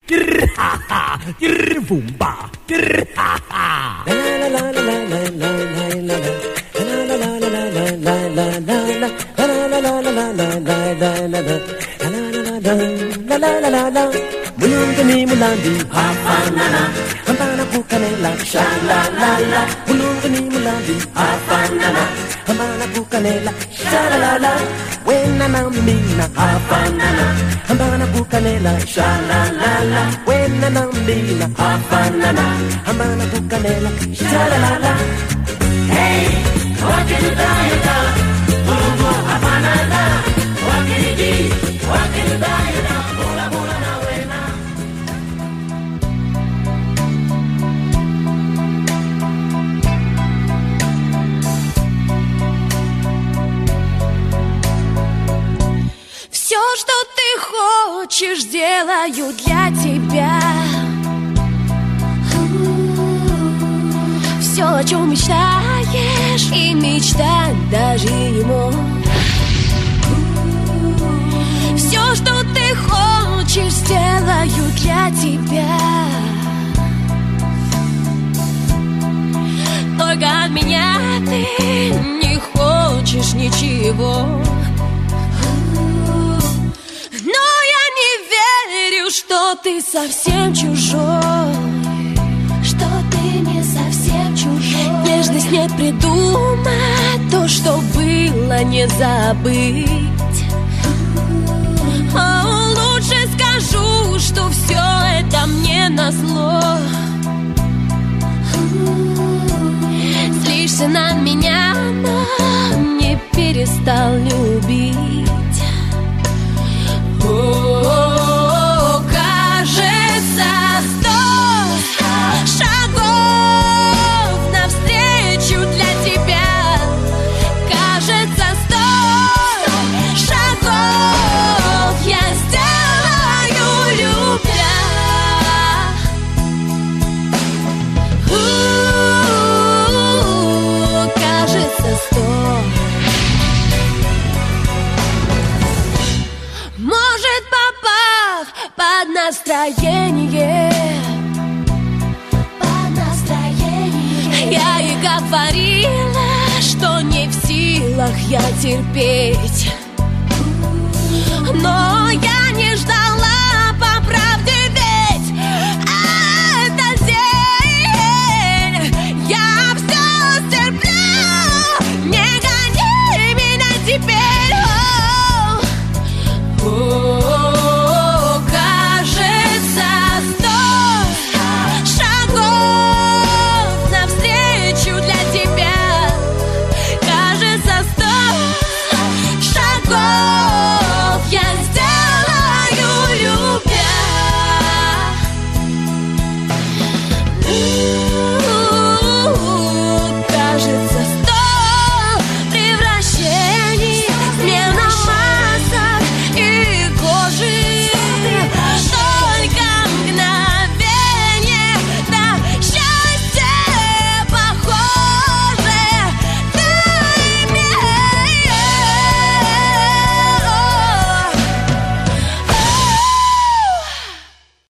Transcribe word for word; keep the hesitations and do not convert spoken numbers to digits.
Mulungani mulandi hafanana Hambana kukanela shalalala Mulungani mulandi hafanana Hambana kukanela shalalala Wena na mina hafanana Hambana kukanela shalalala Wena na mina hafanana Hambana kukanela shalalala. Hey, wakinidayada Mulungu hafanana Wakinidi, wakinidayada Mula mula na wena. Все, что ты хочешь, делаю для тебя. Все, о чем мечтаешь, и мечтать даже не мог. Все, что ты хочешь, сделаю для тебя. Только от меня ты не хочешь ничего. Но я не верю, что ты совсем чужой. Что ты не совсем чужой. Нежность не придумать, то, что было, не забыть. О, лучше скажу, что все это мне назло. Злишься на меня, но не перестал любить. О, кажется, сто шагов навстречу для тебя. Кажется, сто шагов я сделаю, любя. У-у-у, кажется, сто. Может, попав под настроение, под настроение, я и говорила, что не в силах я терпеть. Но